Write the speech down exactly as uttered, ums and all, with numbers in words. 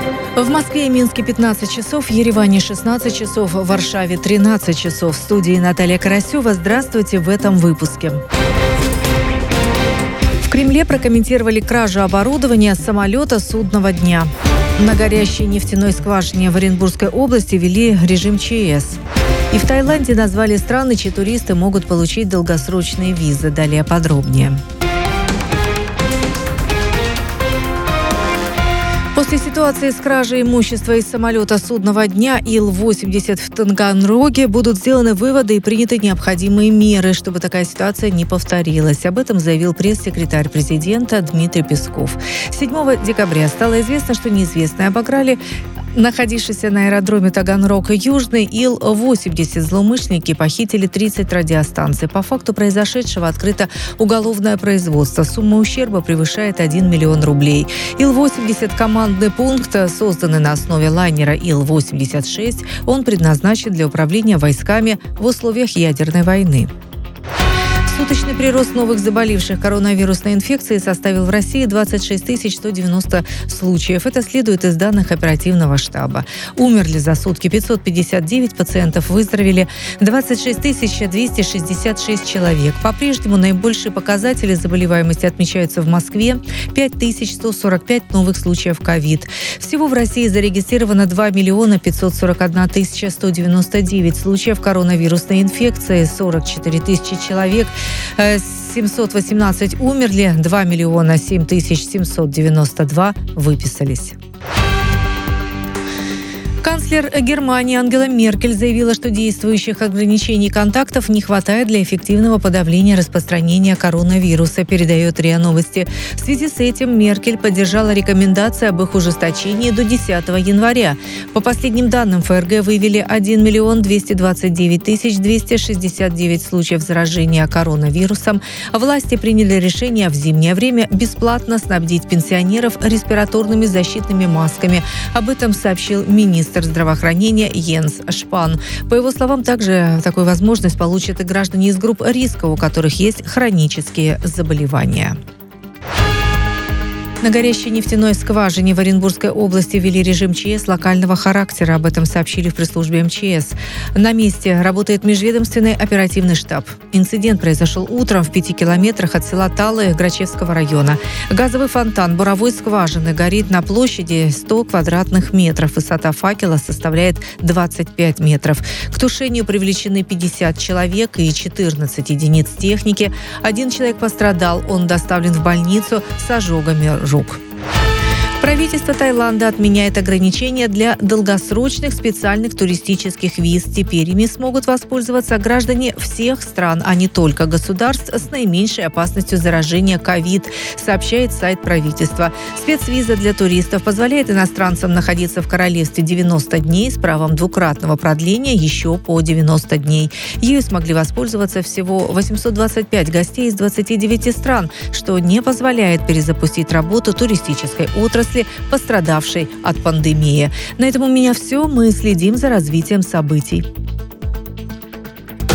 В Москве и Минске пятнадцать часов, в Ереване шестнадцать часов, в Варшаве тринадцать часов. В студии Наталья Карасева. Здравствуйте в этом выпуске. В Кремле прокомментировали кражу оборудования самолета судного дня. На горящей нефтяной скважине в Оренбургской области ввели режим ЧС. И в Таиланде назвали страны, чьи туристы могут получить долгосрочные визы. Далее подробнее. После ситуации с кражей имущества из самолета судного дня Ил восемьдесят в Таганроге будут сделаны выводы и приняты необходимые меры, чтобы такая ситуация не повторилась. Об этом заявил пресс-секретарь президента Дмитрий Песков. седьмого декабря стало известно, что неизвестные обокрали находившийся на аэродроме Таганрог-Южный Ил восемьдесят. Злоумышленники похитили тридцать радиостанций. По факту произошедшего открыто уголовное производство. Сумма ущерба превышает один миллион рублей. Ил восемьдесят – командный пункт, созданный на основе лайнера Ил восемьдесят шесть. Он предназначен для управления войсками в условиях ядерной войны. Суточный прирост новых заболевших коронавирусной инфекцией составил в России двадцать шесть тысяч сто девяносто случаев. Это следует из данных оперативного штаба. Умерли за сутки пятьсот пятьдесят девять пациентов, выздоровели двадцать шесть тысяч двести шестьдесят шесть человек. По-прежнему наибольшие показатели заболеваемости отмечаются в Москве – пять тысяч сто сорок пять новых случаев ковид. Всего в России зарегистрировано два миллиона пятьсот сорок одна тысяча сто девяносто девять случаев коронавирусной инфекции, сорок четыре тысячи человек. семьсот восемнадцать умерли, два миллиона семь тысяч семьсот девяносто два выписались. Канцлер Германии Ангела Меркель заявила, что действующих ограничений контактов не хватает для эффективного подавления распространения коронавируса, передает РИА Новости. В связи с этим Меркель поддержала рекомендации об их ужесточении до десятого января. По последним данным, ФРГ выявили один миллион двести двадцать девять тысяч двести шестьдесят девять случаев заражения коронавирусом. Власти приняли решение в зимнее время бесплатно снабдить пенсионеров респираторными защитными масками. Об этом сообщил министр здравоохранения Йенс Шпан. По его словам, также такую возможность получат и граждане из групп риска, у которых есть хронические заболевания. На горящей нефтяной скважине в Оренбургской области ввели режим ЧС локального характера. Об этом сообщили в пресс-службе МЧС. На месте работает межведомственный оперативный штаб. Инцидент произошел утром в пяти километрах от села Талы Грачевского района. Газовый фонтан буровой скважины горит на площади сто квадратных метров. Высота факела составляет двадцать пять метров. К тушению привлечены пятьдесят человек и четырнадцать единиц техники. Один человек пострадал. Он доставлен в больницу с ожогами рук. Правительство Таиланда отменяет ограничения для долгосрочных специальных туристических виз. Теперь ими смогут воспользоваться граждане всех стран, а не только государств с наименьшей опасностью заражения ковид, сообщает сайт правительства. Спецвиза для туристов позволяет иностранцам находиться в королевстве девяносто дней с правом двукратного продления еще по девяносто дней. Ею смогли воспользоваться всего восемьсот двадцать пять гостей из двадцати девяти стран, что не позволяет перезапустить работу туристической отрасли, пострадавшей от пандемии. На этом у меня все. Мы следим за развитием событий.